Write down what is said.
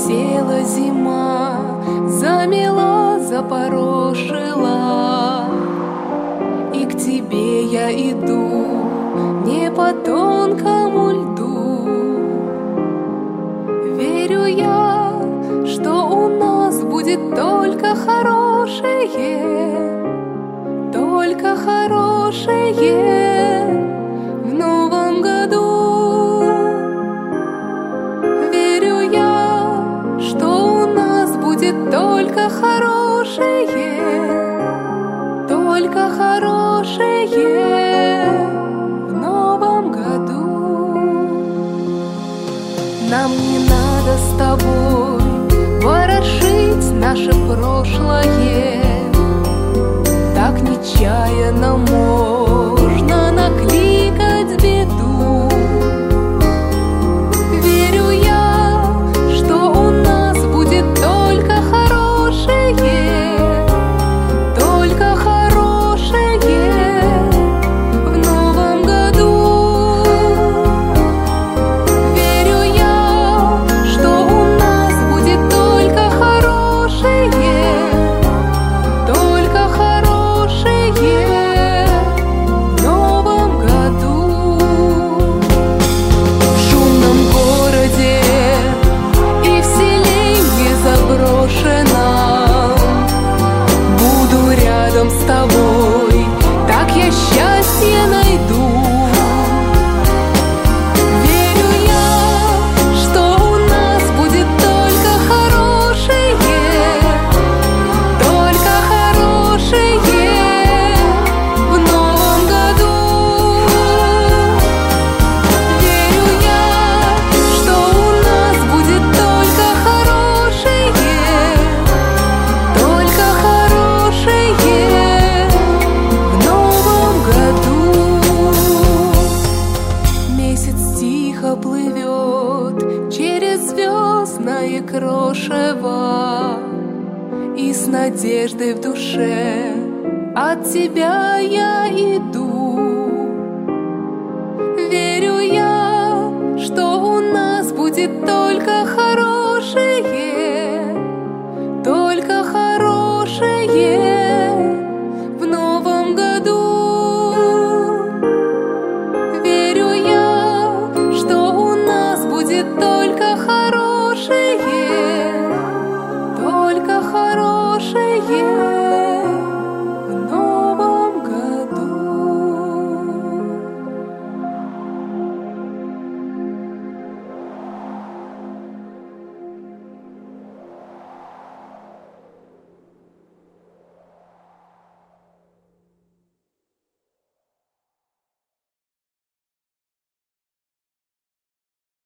Села зима, замела, запорошила, и к тебе я иду не по тонкому льду. Верю я, что у нас будет только хорошее в новом году. Верю я, что у нас будет только хорошее в новом году. Нам не надо с тобой ворошить наше прошлое, так нечаянно можно накликать беду. Верю я, что у нас будет только хорошее в новом году. Верю я, что у нас будет только хорошее в новом году. В шумном городе и в селении заброшенном буду рядом с тобой, так я счастье найду. Верю я, что у нас будет только хорошее в новом году. Верю я, что у нас будет только хорошее в новом году. Месяц тихо плывет через звездное крошево, и с надеждой в душе от тебя я иду. Верю я, что у нас будет только хорошее